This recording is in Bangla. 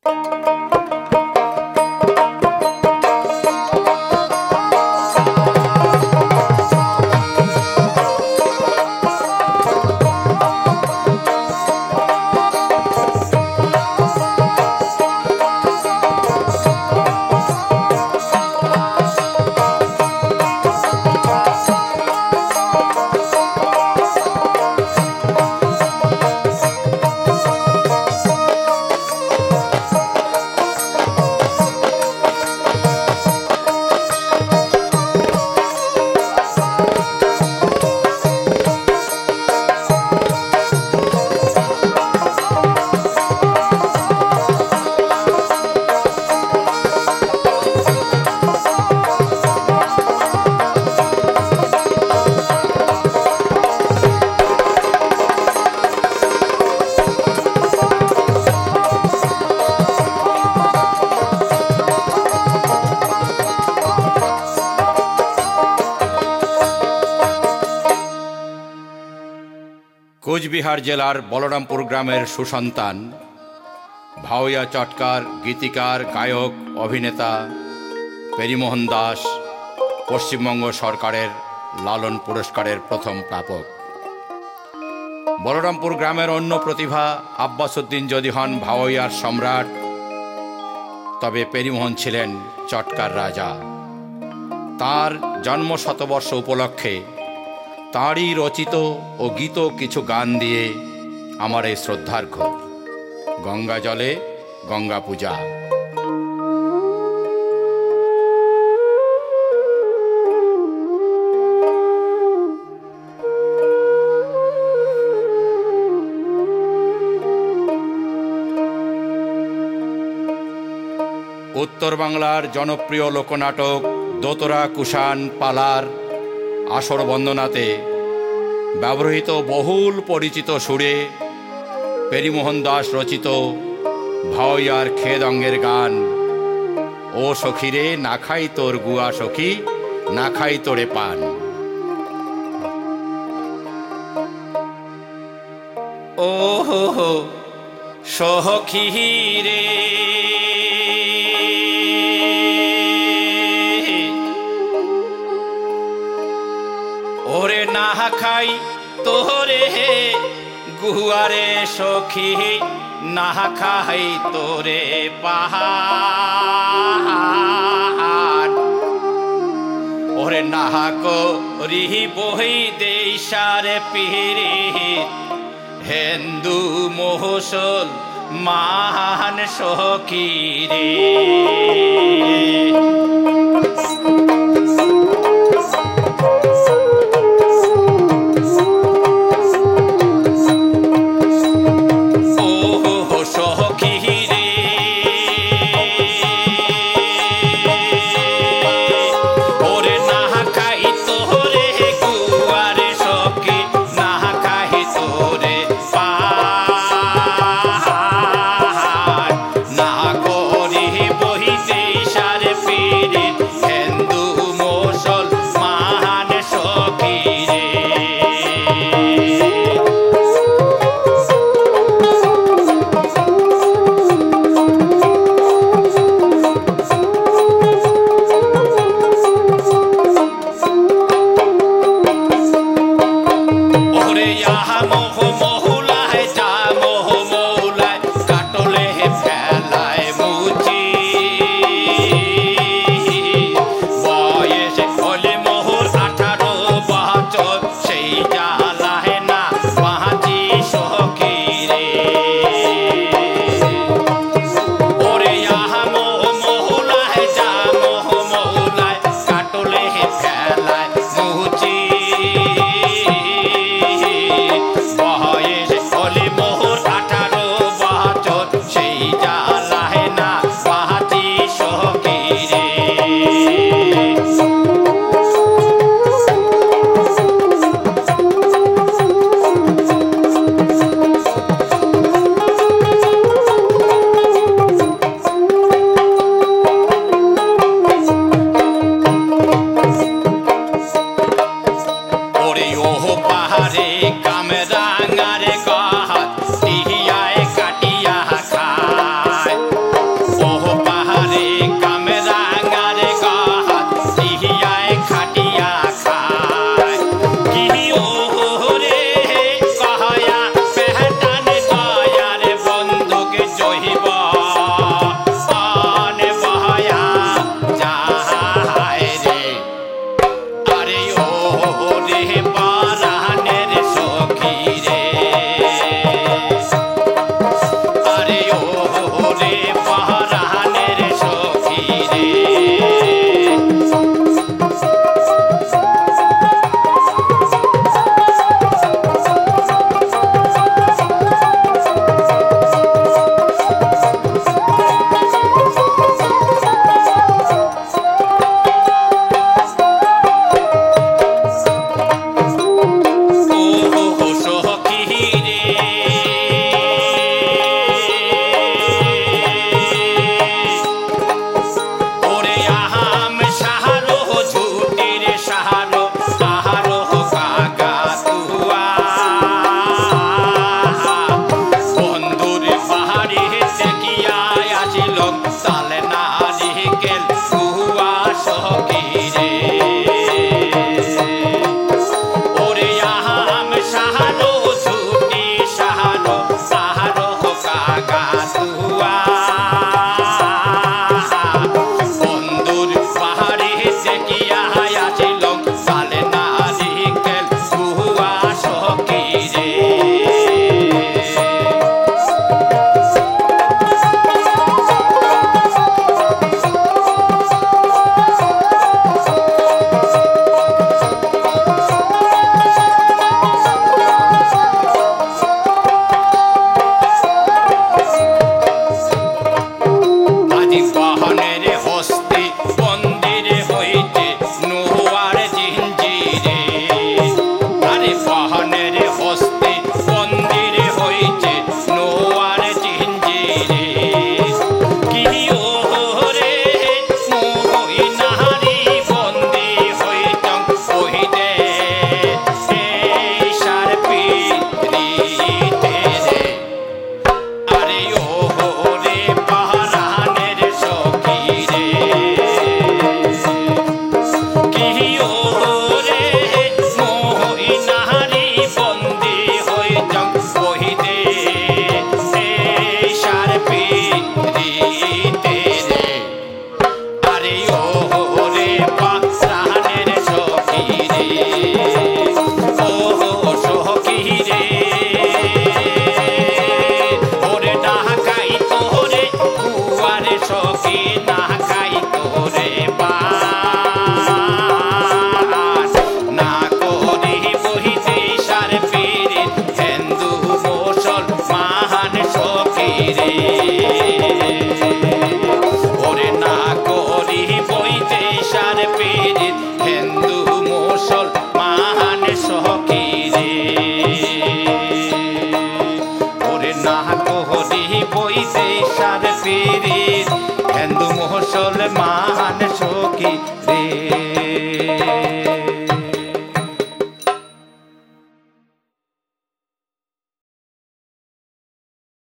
কোচবিহার জেলার বলরামপুর গ্রামের সুসন্তান ভাওয়া চটকার গীতিকার গায়ক অভিনেতা পেরিমোহন দাস পশ্চিমবঙ্গ সরকারের লালন পুরস্কারের প্রথম প্রাপক। বলরামপুর গ্রামের অন্য প্রতিভা আব্বাসউদ্দিন যদি হন ভাওয়ার সম্রাট, তবে পেরিমোহন ছিলেন চটকার রাজা। তার জন্ম শতবর্ষ উপলক্ষে তাঁরই রচিত ও গীত কিছু গান দিয়ে আমার এই শ্রদ্ধার্ঘ্য গঙ্গা জলে গঙ্গা পূজা। উত্তর বাংলার জনপ্রিয় লোকনাটক দোতরা কুষাণ পালার আসর বন্দনাতে ব্যবহৃত বহুল পরিচিত সুরে পেরিমোহন দাস রচিত ভাওয়ার খেদঙ্গের গান ও সখীরে না খাই তোর গুয়া সখী না খাই তোরে পান। ও হো সখী রে ওরে না খাই তোরে গুয়ারে সখী না খাই তোরে পাহাড় ওরে না করি বহি দেশারে পিরি হিন্দু মুসল মান সখী রে। না করি বহিতে সারে হিন্দু মুসলমান সখী রে ওরে না করি বৈদেশার পীড়িত হিন্দু মুসলমান সখী রে